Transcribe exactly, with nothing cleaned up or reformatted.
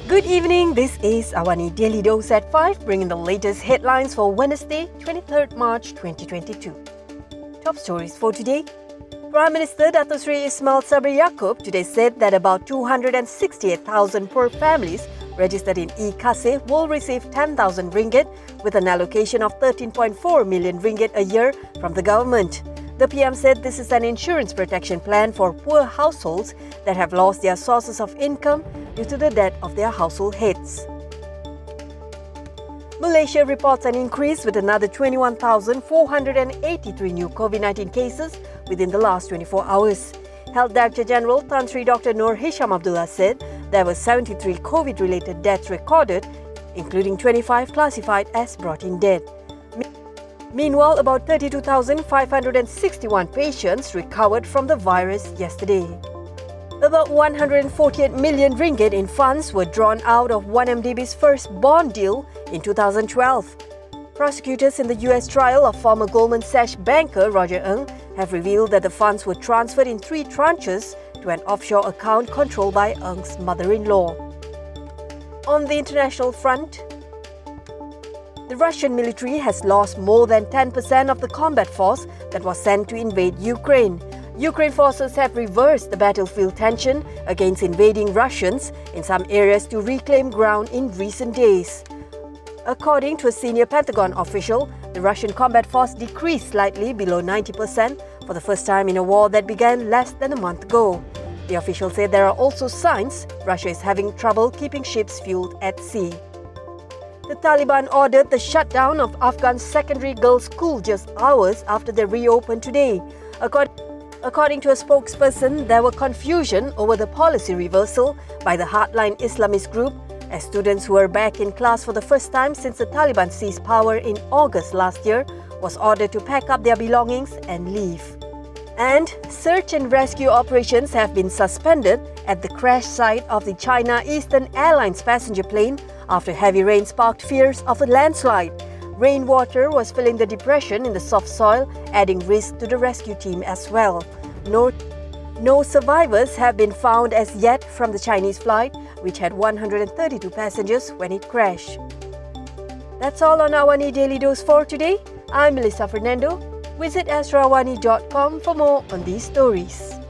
Good evening, this is Awani Daily Dose at five, bringing the latest headlines for Wednesday, twenty-third March twenty twenty-two. Top stories for today. Prime Minister Dato Sri Ismail Sabri Yaakob today said that about two hundred sixty-eight thousand poor families registered in e-Kasih will receive ten thousand ringgit with an allocation of thirteen point four million ringgit a year from the government. The P M said this is an insurance protection plan for poor households that have lost their sources of income due to the death of their household heads. Malaysia reports an increase with another twenty-one thousand four hundred eighty-three new COVID nineteen cases within the last twenty-four hours. Health Director General Tan Sri Doctor Noor Hisham Abdullah said there were seventy-three COVID-related deaths recorded, including twenty-five classified as brought-in dead. Meanwhile, about thirty-two thousand five hundred sixty-one patients recovered from the virus yesterday. About one hundred forty-eight million ringgit in funds were drawn out of one M D B's first bond deal in two thousand twelve. Prosecutors in the U S trial of former Goldman Sachs banker Roger Ng have revealed that the funds were transferred in three tranches to an offshore account controlled by Ng's mother-in-law. On the international front, the Russian military has lost more than ten percent of the combat force that was sent to invade Ukraine. Ukraine forces have reversed the battlefield tension against invading Russians in some areas to reclaim ground in recent days. According to a senior Pentagon official, the Russian combat force decreased slightly below ninety percent for the first time in a war that began less than a month ago. The official said there are also signs Russia is having trouble keeping ships fueled at sea. The Taliban ordered the shutdown of Afghan secondary girls' school just hours after they reopened today. According to a spokesperson, there was confusion over the policy reversal by the hardline Islamist group as students who were back in class for the first time since the Taliban seized power in August last year was ordered to pack up their belongings and leave. And search and rescue operations have been suspended at the crash site of the China Eastern Airlines passenger plane after heavy rain sparked fears of a landslide. Rainwater was filling the depression in the soft soil, adding risk to the rescue team as well. No, no survivors have been found as yet from the Chinese flight, which had one hundred thirty-two passengers when it crashed. That's all on Awani Daily Dose for today. I'm Melissa Fernando. Visit astro awani dot com for more on these stories.